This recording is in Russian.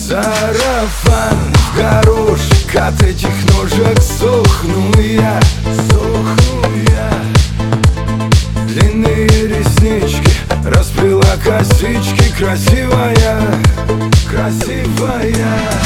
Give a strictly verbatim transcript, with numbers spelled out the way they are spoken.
Сарафан в горошек, от этих ножек сохну я, сохну я. Длинные реснички, расплела косички, красивая, красивая.